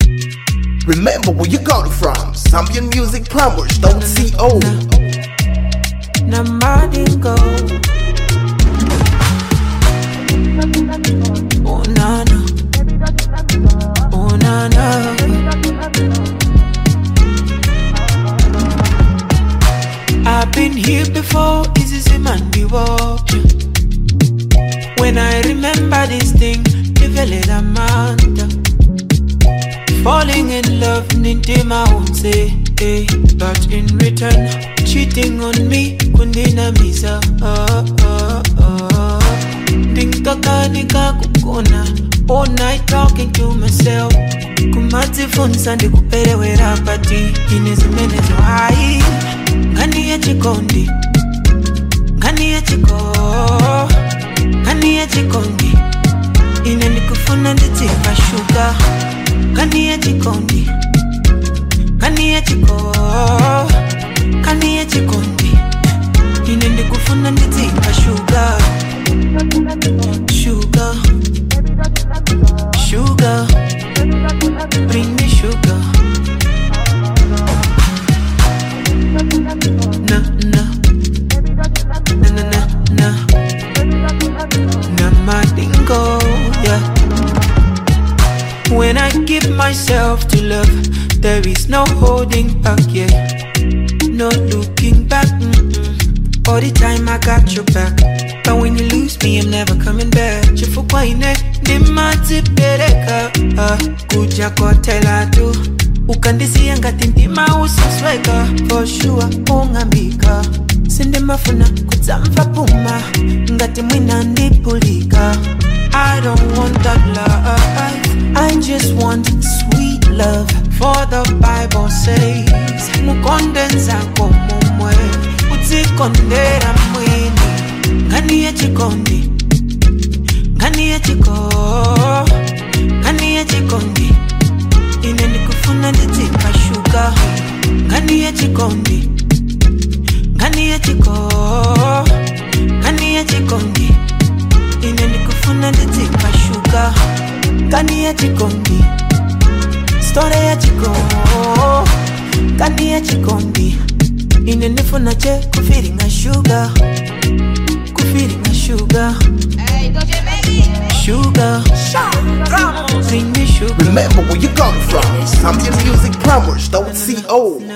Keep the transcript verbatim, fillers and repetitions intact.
Remember where you got it from. Zambian Music Plumbers, don't C O. Namadingo. Oh na na. Oh na na. I've been here before, is this a man be watching? When I remember this thing, develop a man. Falling in love, into my own say, eh. But in return, cheating on me, kundina misa. Oh, oh, oh. Dinkaka nika kukona, all night talking to myself. Kumati funsa ndi kupere rapati, inezu menezu hai. Ngani ya chikondi, ngani ya chiko, ngani ya chikondi. Ine nikufuna nditika sugar. Ngani ya chikondi, ngani ya chiko, ngani ya chikondi. Ine nikufuna nditika sugar. Sugar, sugar, bring me sugar. Na na, na na na na, na madingo, yeah. When I give myself to love, there is no holding back, yeah. No looking back, mm-mm. All the time I got your back. But when you lose me, I'm never coming back. Chifukwaine, ni mati pereka. Kuja kotela tu. Ukandisi yanga tintima usasweka. For sure, ungambika. Sende mafuna kuzamfa puma. Ngati mwina nipulika. I don't want that love. I just want sweet love. For the Bible says, mukondenza komumwe. Utikondera mwini. Ngani ya chikondi, ngani ya chiko, ngani ya chikondi. Ine nikufuna nditika sugar. Ngani ya chikondi, ngani ya chiko, ngani ya chikondi. Ine nikufuna nditika sugar. Ngani ya chikondi, story ya chiko, ngani ya chikondi. Ine nifuna che kufiringa sugar. Feeling a sugar. Hey, don't you make it? Sugar. Bring me sugar. Remember where you got it from. Zambian Music Plumbers, don't C O.